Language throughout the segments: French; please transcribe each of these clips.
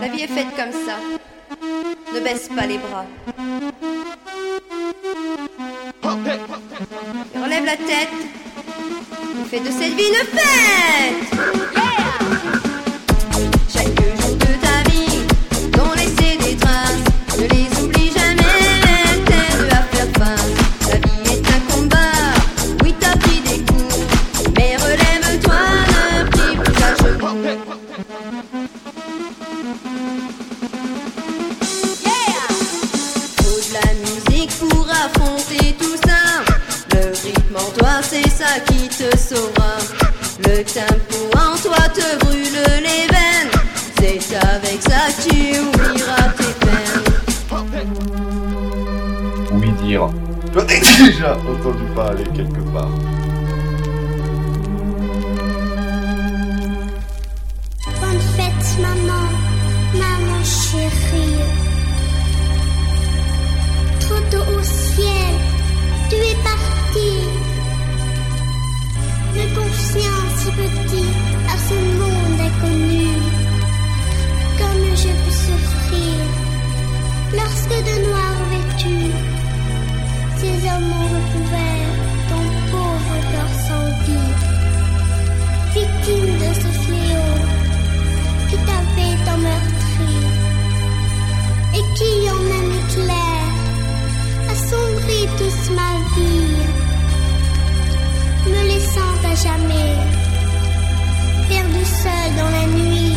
La vie est faite comme ça. Ne baisse pas les bras. Et relève la tête. Et fais de cette vie une fête. Chaque jour de ta vie, dont laisser des traces, ne les oublie jamais, t'aides à faire face. La vie est un combat, oui t'as pris des coups, mais relève-toi, ne plie plus à genoux. Faut de la musique pour affronter tout ça. Le rythme en toi, c'est ça qui te sauvera. Le tempo en toi te brûle les veines. C'est avec ça que tu oublieras tes peines. Oui dire. J'en ai déjà entendu parler quelque part. Bonne fête maman, maman chérie. Trop tôt au ciel, tu es partie. Le conscient si petit à ce monde inconnu. Comme je peux souffrir lorsque de noir vêtu, ces hommes ont recouvert ton pauvre corps sans vie. Victime de ce fléau qui t'avait tant meurtri et qui en un éclair assombrit toute ma vie, me laissant à jamais perdu seul dans la nuit.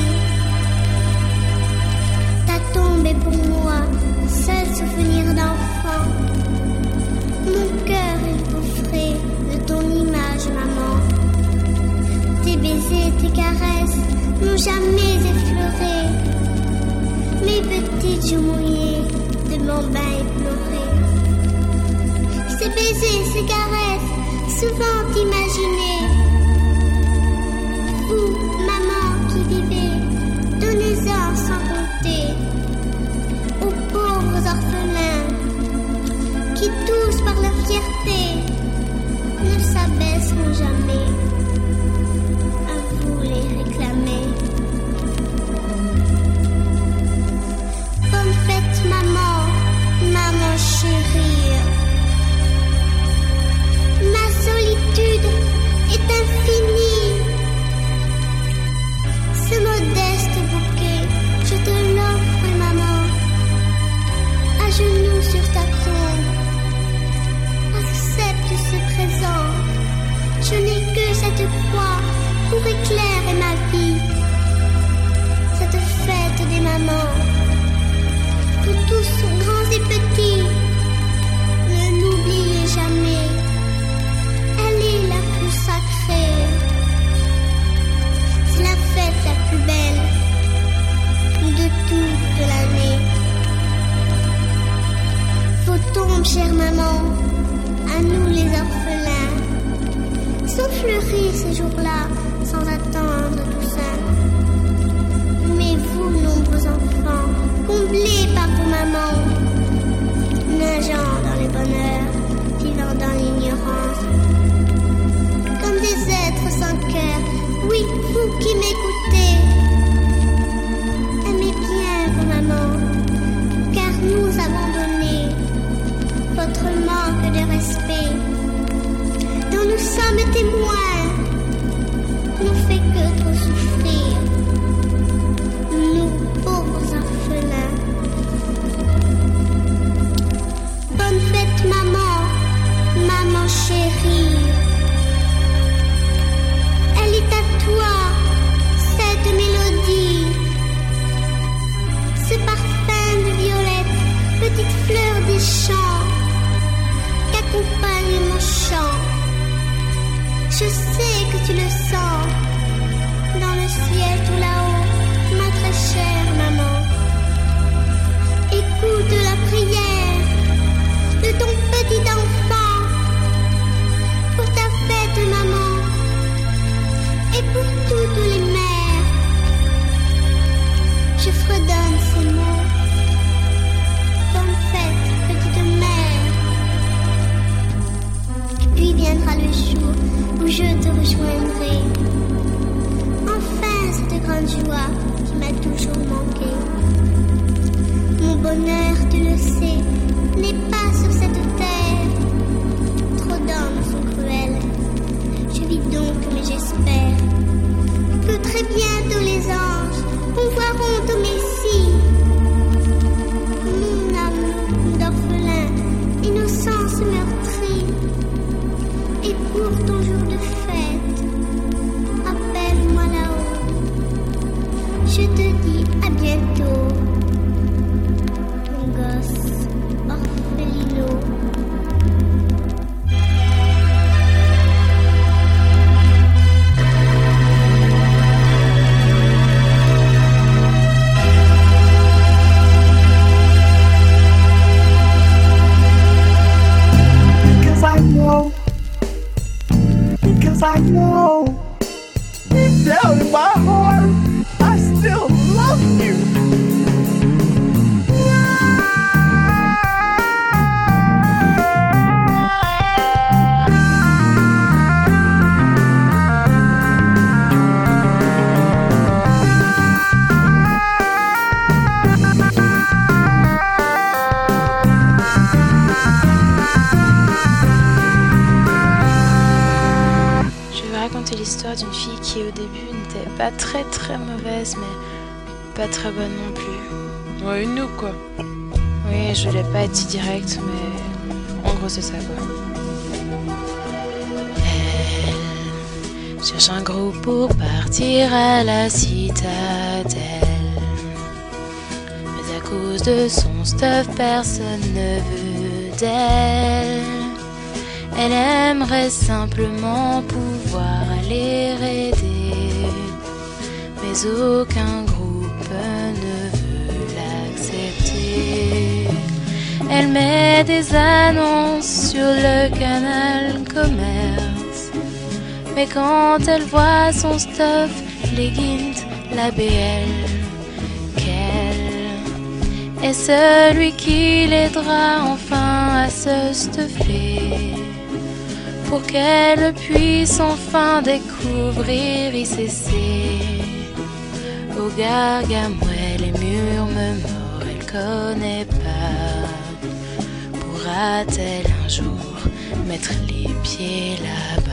Ta tombe est pour moi seul souvenir d'enfant. Mon cœur est gaufré de ton image, maman. Tes baisers, tes caresses n'ont jamais effleuré mes petites joues mouillées de mon bain éploré. Ces baisers, ces caresses, souvent imaginés. Vous, maman qui vivez, donnez-en sans compter aux pauvres orphelins qui tous par leur fierté ne s'abaisseront jamais. À vous les réclamer. Bonne fête maman, maman chérie. Ma solitude est infinie. Ce modeste bouquet, je te l'offre maman. À genoux sur ta tombe, accepte ce présent. Je n'ai que cette croix pour éclairer ma vie. Cette fête des mamans, pour tous grands et petits, ne l'oubliez jamais. Elle est la plus sacrée. C'est la fête la plus belle de toute l'année. Vos tombes, chère maman, à nous les orphelins, sont fleuries ces jours-là, sans attendre tout ça. Mais vous, nombreux enfants, comblés par vos mamans, nageant dans le bonheur, vivant dans l'ignorance, comme des êtres sans cœur, oui, vous qui m'écoutez, aimez bien vos mamans, car nous avons donné votre manque de respect, dont nous sommes témoins, nous fait que trop souffrir, nous pauvres orphelins. Bonne fête maman, maman chérie. Elle est à toi, cette mélodie, ce parfum de violette, petite fleur des champs, qu'accompagne mon chant. Je sais que tu le sens, dans le ciel tout là-haut, ma très chère maman. Écoute la prière de ton petit enfant, pour ta fête maman, et pour toutes les mères. Je fredonne ces mots. Bonne fête, petite mère. Puis viendra le jour où je te rejoindrai qui m'a toujours manqué. Mon bonheur, tu le sais, n'est pas sur cette terre. Trop d'hommes sont cruels. Je vis donc, mais j'espère que très bientôt les anges pourvoiront au Messie. Mon amour d'orphelin, innocence meurtrie. Et pour ton jour de fête, appelle-moi là-haut. Je te dis à bientôt, mon gosse orphelino. Because I know down in my heart I still love you. Raconter l'histoire d'une fille qui au début n'était pas très mauvaise mais pas très bonne non plus. Ouais, une nous quoi. Oui, je voulais pas être si directe mais en gros c'est ça quoi. Elle cherche un groupe pour partir à la citadelle, mais à cause de son stuff personne ne veut d'elle. Elle aimerait simplement pouvoir aller aider, mais aucun groupe ne veut l'accepter. Elle met des annonces sur le canal Commerce, mais quand elle voit son stuff, les Guindes, la BL, qu'elle est celui qui l'aidera enfin à se stuffer, pour qu'elle puisse enfin découvrir ICC. Au Gargamel et Murmure, elle connaît pas. Pourra-t-elle un jour mettre les pieds là-bas?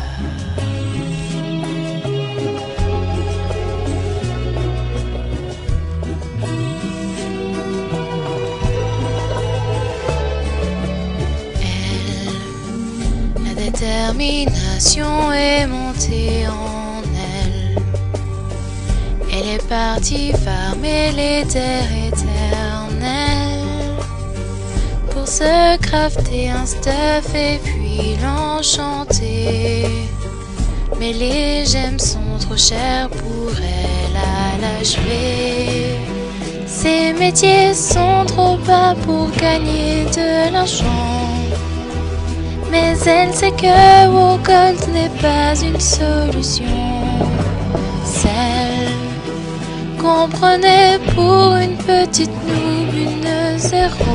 La détermination est montée en elle. Elle est partie farmer les terres éternelles pour se crafter un stuff et puis l'enchanter. Mais les gemmes sont trop chères pour elle à l'achever. Ses métiers sont trop bas pour gagner de l'argent. Mais elle sait que Wogold n'est pas une solution. Celle qu'on prenait pour une petite noob, une zéro,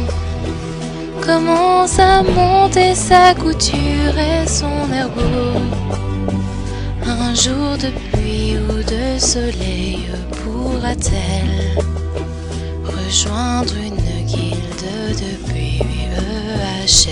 commence à monter sa couture et son ergot. Un jour de pluie ou de soleil pourra-t-elle rejoindre une guilde de PEHL?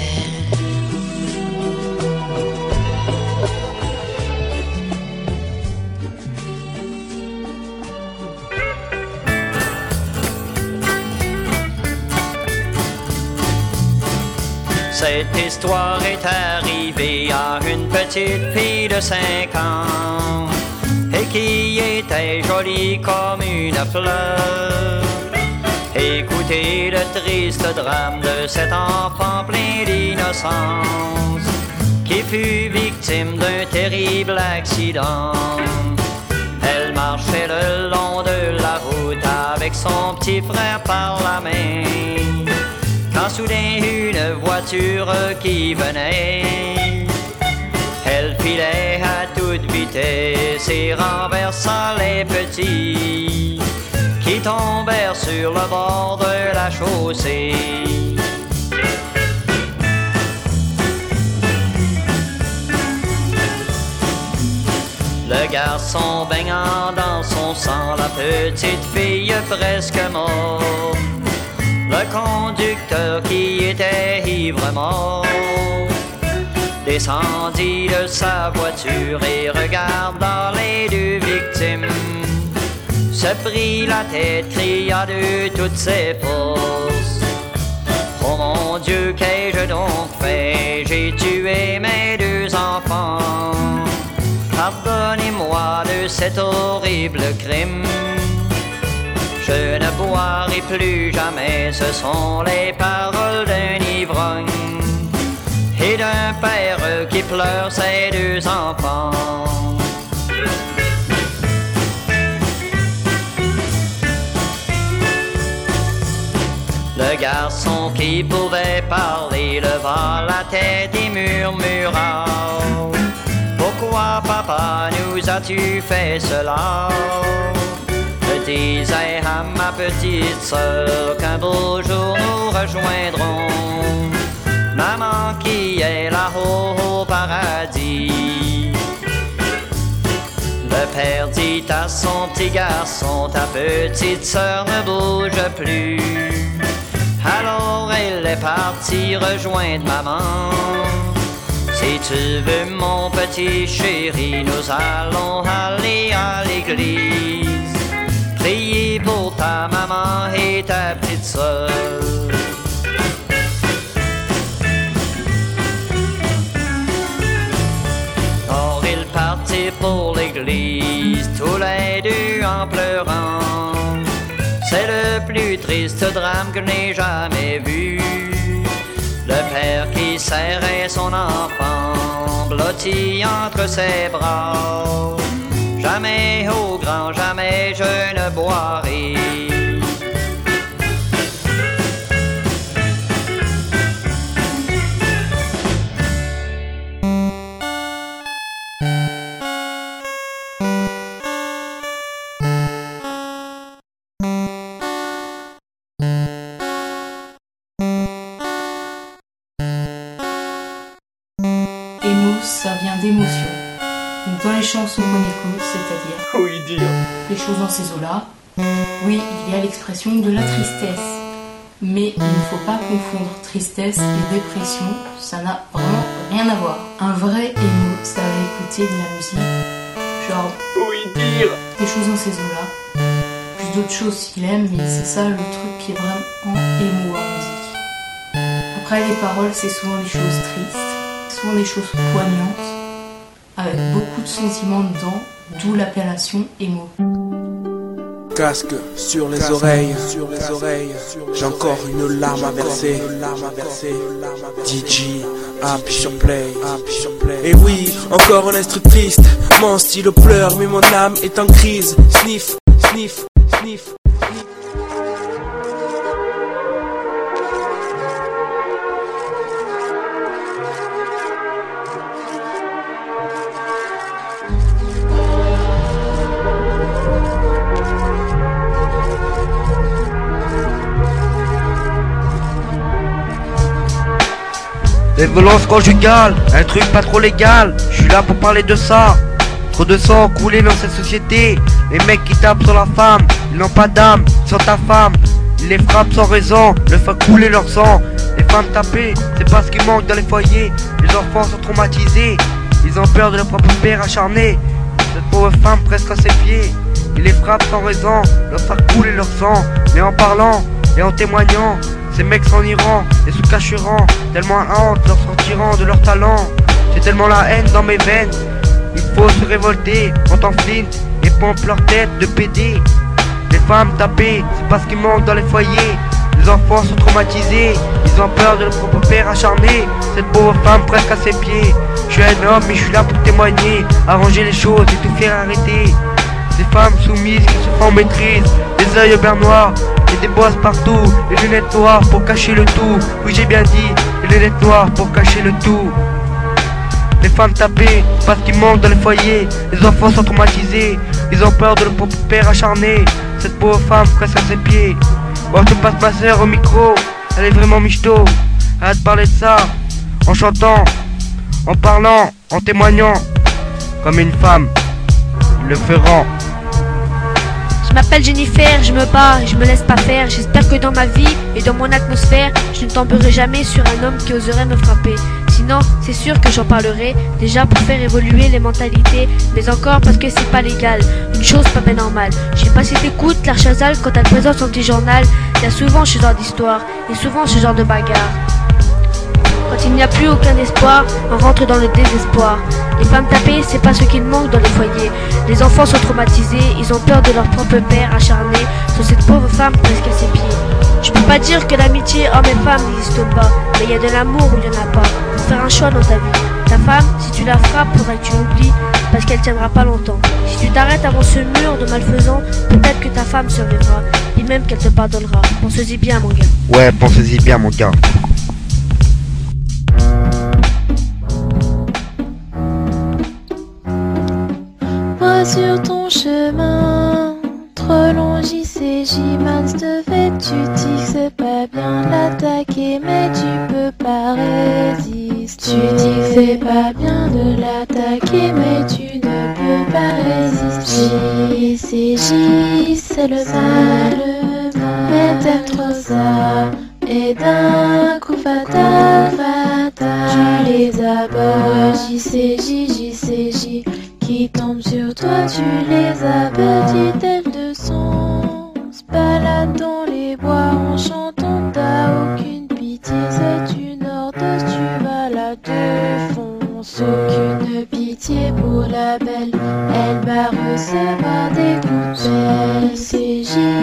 Cette histoire est arrivée à une petite fille de 5 ans et qui était jolie comme une fleur. Écoutez le triste drame de cet enfant plein d'innocence qui fut victime d'un terrible accident. Elle marchait le long de la route avec son petit frère par la main, quand soudain une voiture qui venait, elle filait à toute vitesse et renversa les petits qui tombèrent sur le bord de la chaussée. Le garçon garçon baignant dans son sang, la petite fille presque morte. Le conducteur qui était ivre mort descendit de sa voiture et regardant les deux victimes, se prit la tête, cria de toutes ses forces: oh mon Dieu, qu'ai-je donc fait? J'ai tué mes deux enfants. Pardonnez-moi de cet horrible crime. Je ne boirai plus jamais, ce sont les paroles d'un ivrogne et d'un père qui pleure ses deux enfants. Le garçon qui pouvait parler leva la tête et murmura: pourquoi papa nous as-tu fait cela? Je disais à ma petite sœur qu'un beau jour nous rejoindrons maman qui est là-haut au paradis. Le père dit à son petit garçon: ta petite sœur ne bouge plus. Alors elle est partie rejoindre maman. Si tu veux mon petit chéri, nous allons aller à l'église, prier pour ta maman et ta petite sœur. Or ils partirent pour l'église, tous les deux en pleurant. C'est le plus triste drame que je n'ai jamais vu. Le père qui serrait son enfant, blotti entre ses bras. Jamais, au grand jamais, je ne boirai. Ça vient d'émotion. Donc dans les chansons qu'on écoute, c'est-à-dire Oui, dire. les choses dans ces eaux-là, oui, il y a l'expression de la tristesse. Mais il ne faut pas confondre tristesse et dépression, ça n'a vraiment rien à voir. Un vrai émo, ça va écouter de la musique, genre Oui, dire. les choses dans ces eaux-là, plus d'autres choses qu'il aime, mais c'est ça le truc qui est vraiment émo en musique. Après les paroles, c'est souvent des choses tristes, souvent des choses poignantes, avec beaucoup de sentiments dedans, d'où l'appellation émo. Casque sur les oreilles, j'ai encore une larme à verser. DJ, appuie sur play. Et oui, encore un instru triste. Mon stylo pleure, mais mon âme est en crise. Sniff, sniff, sniff. Les violences conjugales, un truc pas trop légal, je suis là pour parler de ça. Trop de sang coulé dans cette société. Les mecs qui tapent sur la femme, ils n'ont pas d'âme, ils sont ta femme. Ils les frappent sans raison, leur font couler leur sang. Les femmes tapées, c'est parce qu'ils manquent dans les foyers. Les enfants sont traumatisés, ils ont peur de leur propre père acharné. Cette pauvre femme presque à ses pieds, ils les frappent sans raison, leur font couler leur sang. Mais en parlant et en témoignant, ces mecs s'en iront et se cacheront, tellement honte leur sortiront de leur talent. J'ai tellement la haine dans mes veines, il faut se révolter, on t'enfline et pompe leur tête de PD. Les femmes tapées, c'est parce qu'ils manquent dans les foyers. Les enfants sont traumatisés, ils ont peur de leur propre père acharné. Cette pauvre femme presque à ses pieds. Je suis un homme mais je suis là pour témoigner, arranger les choses et tout faire arrêter. Des femmes soumises qui se font maîtrise, des yeux bien noirs et des bosses partout, les lunettes noires pour cacher le tout. Oui j'ai bien dit, les lunettes noires pour cacher le tout. Les femmes tapées parce qu'ils manquent dans les foyers. Les enfants sont traumatisés, ils ont peur de leur propre père acharné. Cette pauvre femme presque à ses pieds. Bon je te passe ma soeur au micro, elle est vraiment michto. Arrête de parler de ça, en chantant, en parlant, en témoignant, comme une femme. le feront. Je m'appelle Jennifer, je me bats, je me laisse pas faire. J'espère que dans ma vie et dans mon atmosphère, je ne tomberai jamais sur un homme qui oserait me frapper. Sinon, c'est sûr que j'en parlerai, déjà pour faire évoluer les mentalités, mais encore parce que c'est pas légal, une chose pas bien normale. Je sais pas si t'écoutes Claire Chazal quand elle présente son petit journal, il y a souvent ce genre d'histoire, et souvent ce genre de bagarre. Quand il n'y a plus aucun espoir, on rentre dans le désespoir. Les femmes tapées, c'est pas ce qu'il manque dans les foyers. Les enfants sont traumatisés, ils ont peur de leur propre père acharné sur cette pauvre femme presque à ses pieds. Je peux pas dire que l'amitié homme et femme n'existe pas, mais il y a de l'amour ou il y en a pas. Faut faire un choix dans ta vie. Ta femme, si tu la frappes, faudrait que tu l'oublies, parce qu'elle tiendra pas longtemps. Si tu t'arrêtes avant ce mur de malfaisants, peut-être que ta femme survivra, et même qu'elle te pardonnera. Pense-y bien, mon gars. Ouais, pensez-y bien, mon gars. Sur ton chemin, trop long JCJ, mince de fait, tu dis que c'est pas bien de l'attaquer, mais tu peux pas résister. Tu dis que c'est pas bien de l'attaquer, mais tu ne peux pas résister. JCJ, c'est le mal, mais t'aimes trop ça, et d'un coup fatal, tu les abords. JCJ, qui tombe sur toi, tu les as petites ailes de son. Se balade dans les bois en chantant, t'as aucune pitié, c'est une ordeuse, tu vas la défoncer. Aucune pitié pour la belle, elle va recevoir des coups de pelle. C'est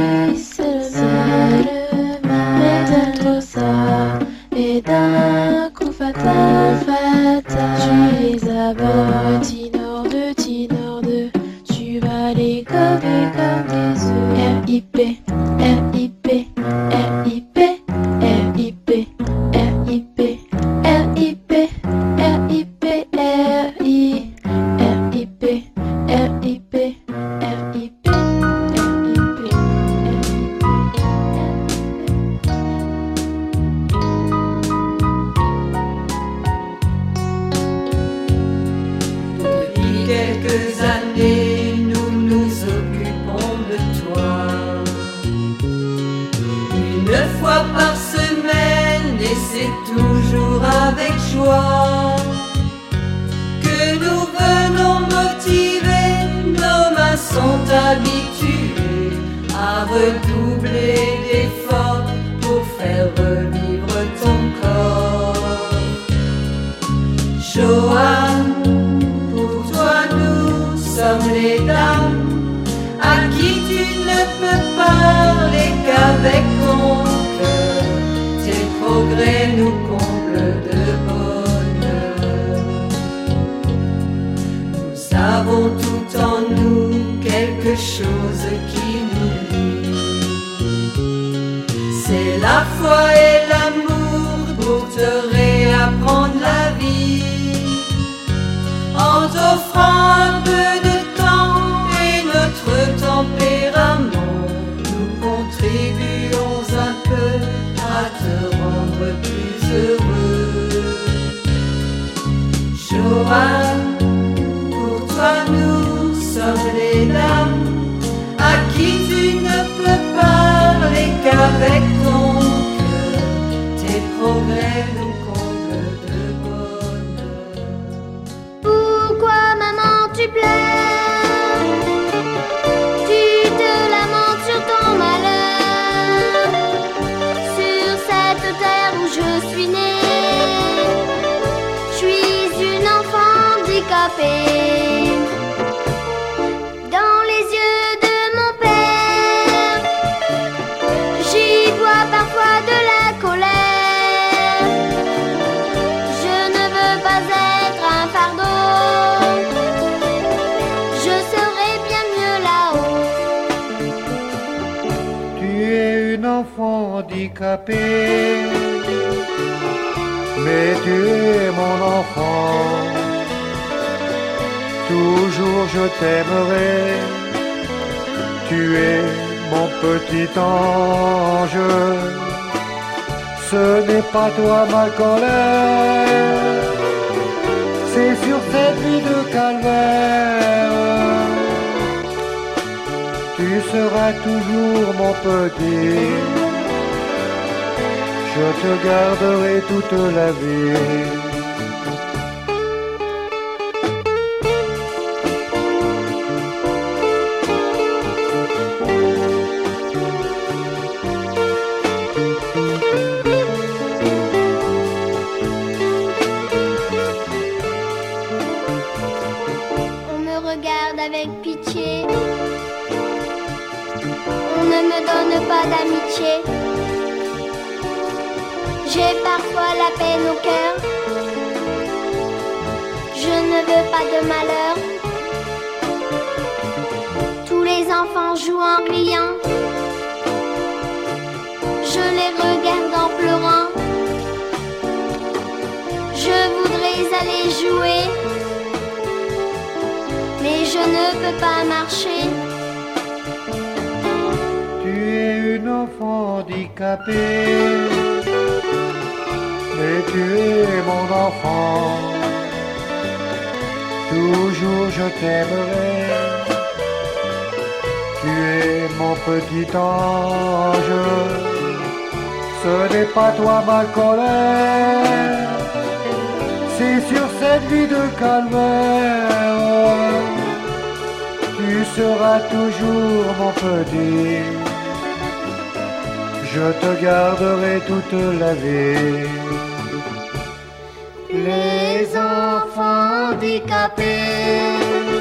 le mal, mais t'aimes trop ça, et d'un coup fatal, tu les abords. Tinor 2, tu vas les gober comme des œufs. RIP, RIP, RIP, RIP, RIP, RIP, RIP, RIP, RIP, RIP. Quelques années, nous nous occupons de toi. Une fois par semaine, et c'est toujours avec joie que nous venons motiver. Nos mains sont habituées à redoubler d'efforts pour faire revivre ton corps. Joanne, nous sommes les dames à qui tu ne peux parler qu'avec ton cœur. Tes progrès nous comblent de bonheur. Nous avons tout en nous quelque chose qui nous lie. C'est la foi et l'amour pour te réapprendre la vie. En t'offrant un peu de temps et notre tempérament, nous contribuons un peu à te rendre plus heureux. Joanne, pour toi nous sommes les dames à qui tu ne peux parler qu'avec ton cœur. Tes progrès nous comblent de bonheur. Pourquoi maman tu pleures? Tu te lamentes sur ton malheur, sur cette terre où je suis née. Je suis une enfant handicapée. Dans les yeux de mon père, j'y vois parfois de la colère. Je ne veux pas être un fardeau, je serai bien mieux là-haut. Tu es une enfant handicapée, mais tu es mon enfant. Toujours je t'aimerai, tu es mon petit ange. Ce n'est pas toi ma colère, c'est sur cette vie de calvaire tu seras toujours mon petit. Je te garderai toute la vie. On me regarde avec pitié. On ne me donne pas d'amitié. J'ai parfois la peine au cœur. Je ne veux pas de malheur. Tous les enfants jouent en riant. Je les regarde en pleurant. Je voudrais aller jouer, mais je ne peux pas marcher. Tu es une enfant handicapée, mais tu es mon enfant. Toujours je t'aimerai. Tu es mon petit ange. Ce n'est pas toi ma colère. C'est sur cette vie de calvaire. Tu seras toujours mon petit. Je te garderai toute la vie. Les enfants handicapés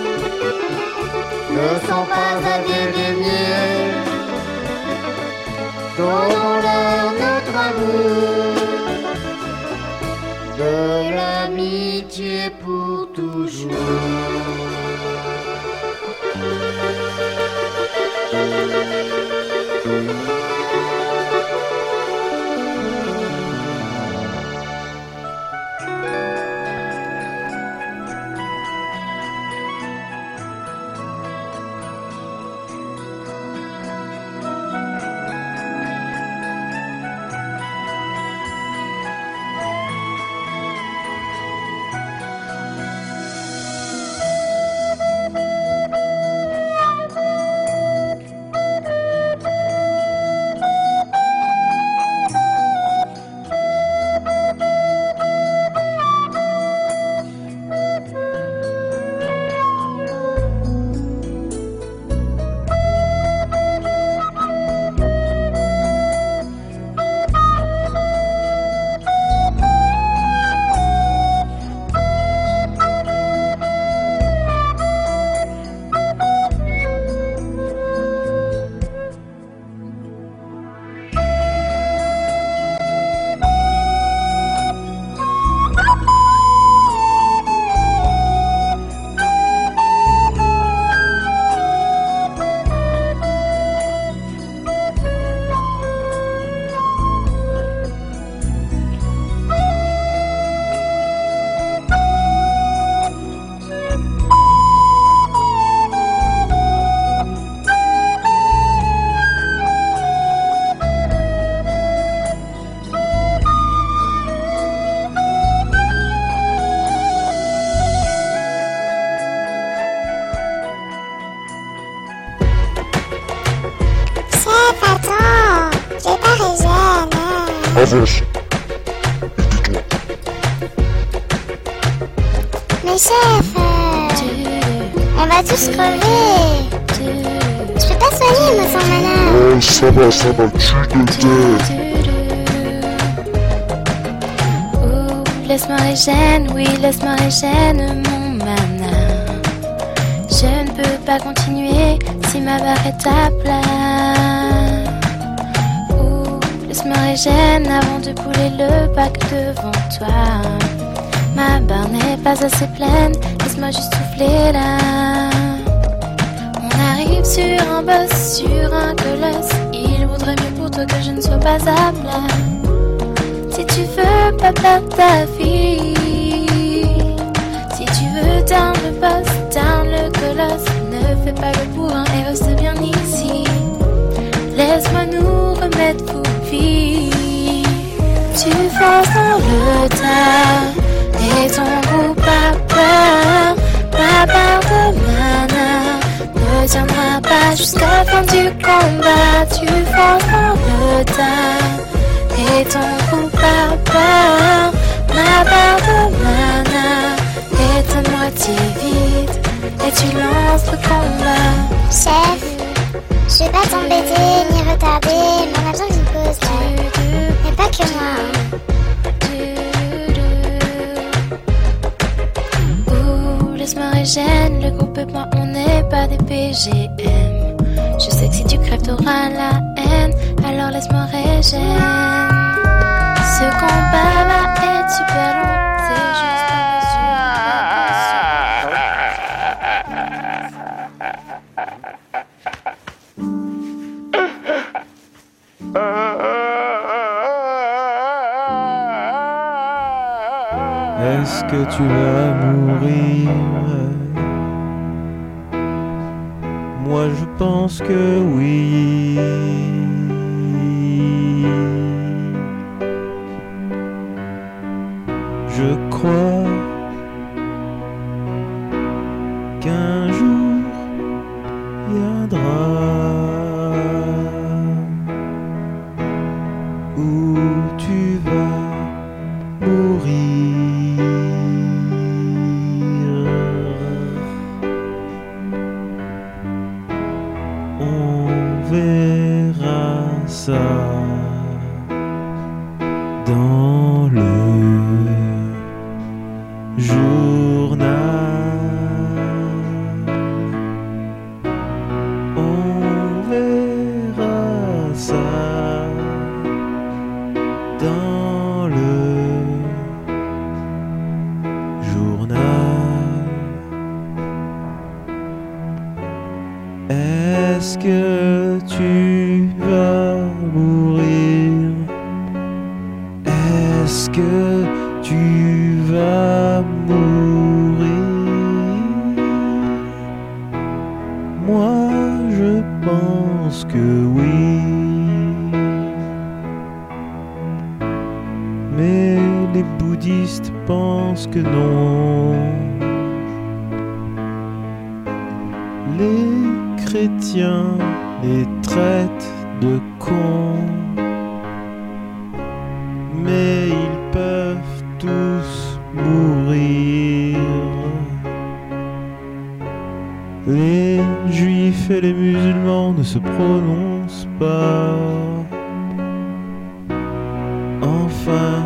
ne sont pas à dédaigner. Donnons-leur notre amour, de l'amitié pour toujours. Avance. Mais chef, on va tous crever. Je peux pas soigner, moi, sans malheur. Oh, ça va, tu te tais. Oh, laisse-moi les gênes, oui, laisse-moi les gênes, mon mana. Je ne peux pas continuer si ma barre est à plat. Oh, laisse-moi les gênes avant de couler le bac devant toi. Ma barre n'est pas assez pleine, laisse-moi juste souffler là. On arrive sur un boss, sur un colosse. Il vaudrait mieux pour toi que je ne sois pas à plat. Si tu veux pas perdre ta fille, si tu veux down le boss, down le colosse, ne fais pas le bourrin et reste bien ici. Laisse-moi nous remettre pour vie. Tu fonces dans le tas et ton goût pas peur. Ma part de mana ne retiendras pas jusqu'à la fin du combat. Tu feras le tas et ton coupable. Ma barre de mana est à moitié vide et tu lances le combat. Chef, je vais pas t'embêter ni retarder, mais on a besoin d'une pause là. Mais pas que moi. Ouh, laisse-moi régène, le groupe et moi on n'est pas des PGM. Je sais que si tu crèves t'auras la haine, alors laisse-moi régène. Ce combat va être super long, c'est juste Est-ce que tu vas mourir? Moi je pense que oui. Je crois qu'un jour viendra où tu vas mourir. On verra ça dans le journal. On verra ça dans le journal. Est-ce que tu vas mourir? Est-ce que tu vas mourir? Moi je pense que oui. Mais les bouddhistes pensent que non. Les chrétiens les traitent de cons. Mais ils peuvent tous mourir. Les juifs et les musulmans ne se prononcent pas. Enfin,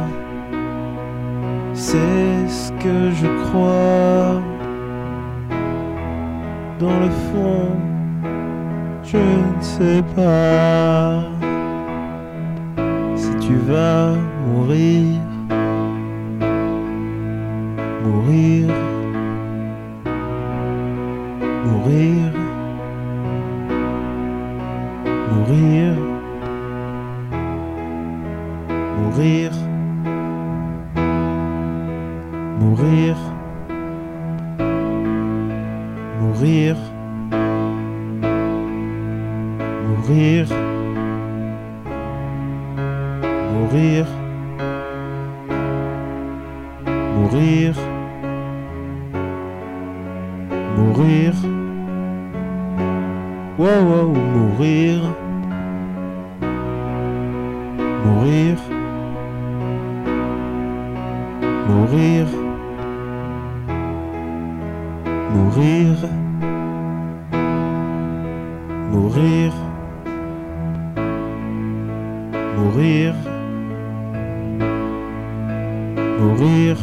c'est ce que je crois. Dans le fond, je ne sais pas si tu vas mourir. Mourir. Mourir. Mourir. Mourir. Mourir. Mourir. Mourir. Mourir. Mourir. Mourir. Wow, wow, mourir. Mourir. Mourir. Mourir. Mourir. Mourir. Mourir.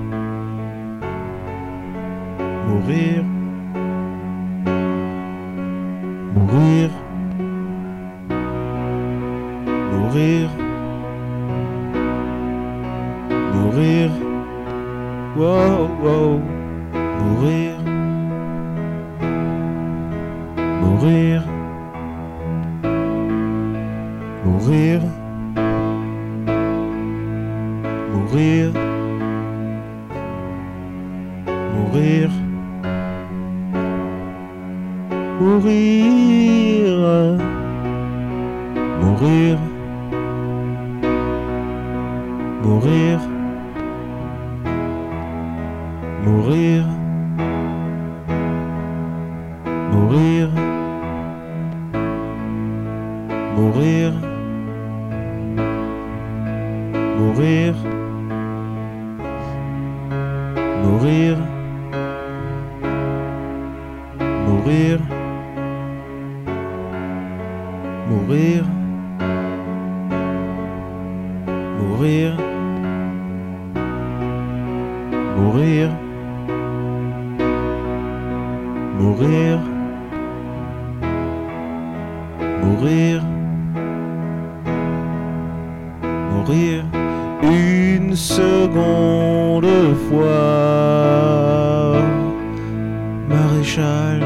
Mourir. Mourir. Mourir. Mourir. Wow, wow. Mourir. Mourir. Mourir. Mourir. Mourir. Mourir. Mourir. Mourir. Mourir. mourir, mourir, mourir, mourir, mourir, mourir, mourir, mourir, mourir, mourir, mourir une seconde fois, maréchal,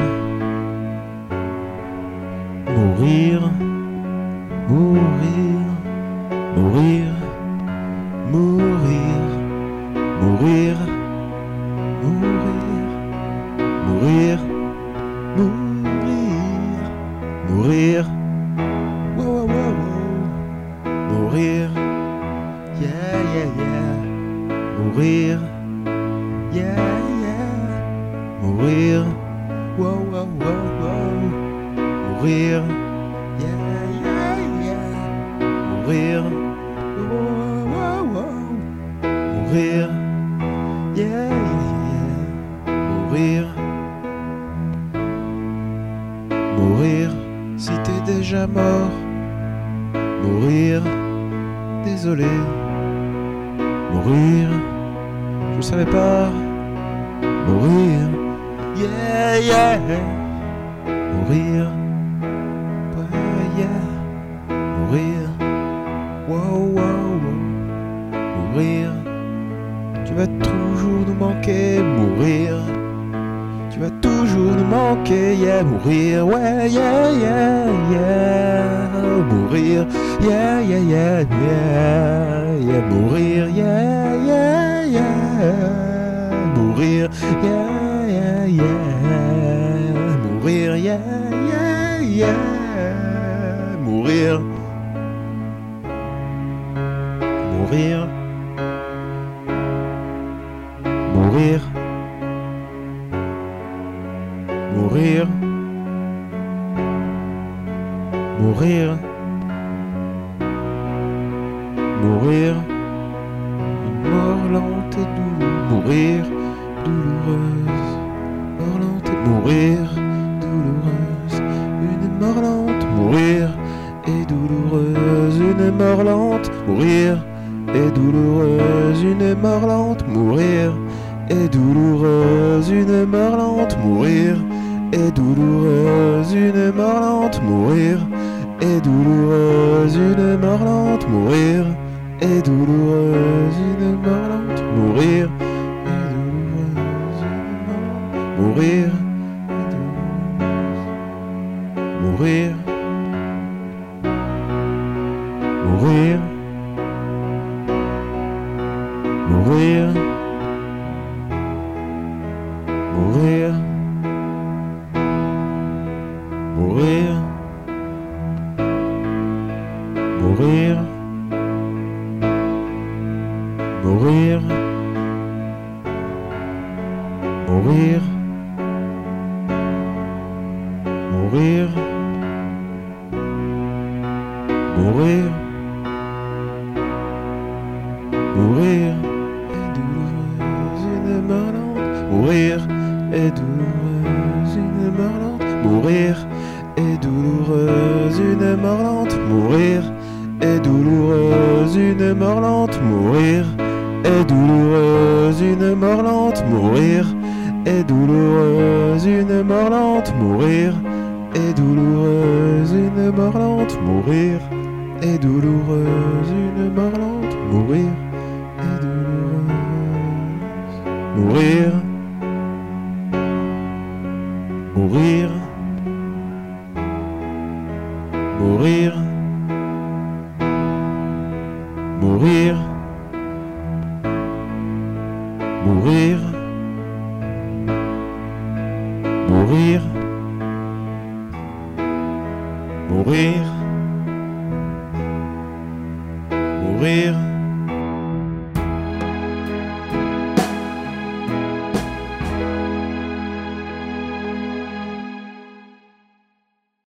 mourir, mourir, mourir, mourir, mourir, mourir, mourir, mourir, mourir, wow, wow, wow, wow. Mourir, yeah, yeah, yeah, mourir, yeah, yeah, mourir, wow, wow, wow, wow, mourir, yeah, yeah, yeah, mourir, wow, wow, wow, mourir, yeah, yeah, mourir, mourir, si t'es déjà mort, mourir, désolé, mourir, je savais pas, mourir, yeah, yeah, mourir, yeah, mourir, wow, wow, wow, mourir, tu vas toujours nous manquer, mourir, tu vas toujours nous manquer, yeah, mourir, ouais, yeah, yeah, yeah, mourir, yeah, yeah, yeah, yeah, yeah, mourir, yeah, yeah, yeah, mourir, yeah, yeah, yeah, mourir, yeah, yeah, yeah, mourir, mourir, mourir, mourir, mourir, mourir, une mort lente et douloureuse, mourir, douloureuse, mort lente et mourir, douloureuse, une mort lente, mourir, et douloureuse, une mort lente, mourir, et douloureuse, une mort lente, mourir, et douloureuse, une mort lente, mourir, et douloureuse, une mort lente, mourir, et douloureuse, une mort lente, mourir, et douloureuse, une mort lente, mourir, et douloureuse, mourir, mourir, mourir, mourir, mourir, mourir, mourir, mourir, mourir, mourir, mourir, mourir, et douloureuse, une mort lente, mourir, et douloureuse, une mort lente, mourir, et douloureuse, une mort lente, mourir, et douloureuse, une mort lente, mourir, et douloureuse, une mort lente, mourir, et douloureuse, une mort lente, mourir, et douloureuse, une mort lente, mourir, et douloureuse, une mort lente, mourir, et douloureuse, mourir, mourir, mourir, mourir, mourir, mourir, mourir, mourir.